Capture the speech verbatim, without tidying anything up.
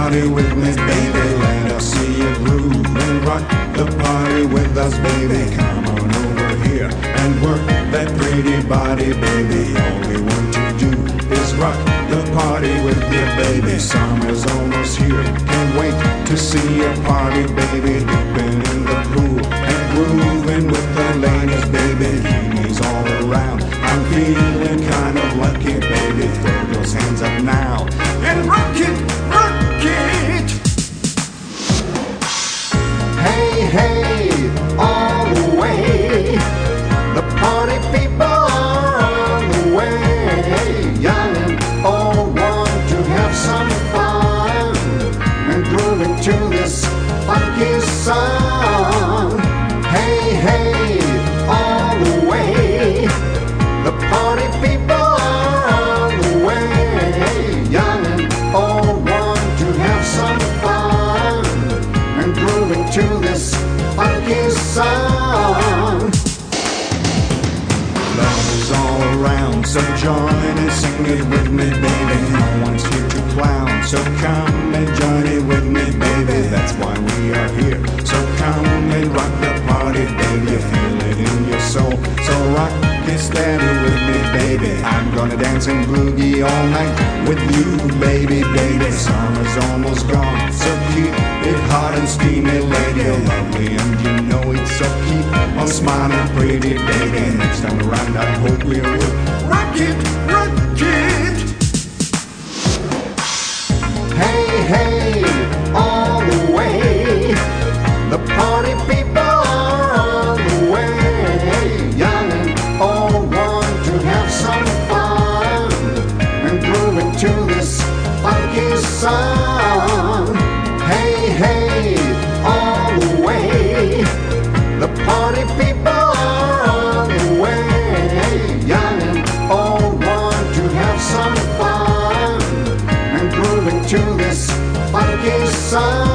party with me, baby. Let us see you groove and rock the party with us, baby. Come on over here and work that pretty body, baby. All we want to do is rock the party with you, baby. Summer's almost here, can't wait to see you party, baby. Dipping in the pool and grooving with the ladies, baby. Ladies all around, I'm feeling kind of lucky, baby. Throw those hands up now and rock it, rock it. Hey, hey, all the way. The party people are on the way. Young and old want to have some fun and grooving to this funky song. Hey, hey, all the way. The party people are on the way. Young and old want to have some fun and grooving to this funky song. Love is all around, so join and sing it with me, baby. No one's here to clown, so come and join it with me, baby. That's why we are here. So come and rock the party, baby. You feel it in your soul, so rock it steady with me, baby. I'm gonna dance and boogie all night with you, baby, baby. Summer's almost gone, so keep it hot and steamy, lady. You're lovely and you know it, so keep on smiling, pretty baby. Next time around, I hope we will rock it, rock it. Hey, hey, all the way. The party people are on the way. Young and old want to have some fun and grooving to this funky song. Hey, hey, all the way. The party people are on the way. Young and old want to have some fun and grooving to this funky song.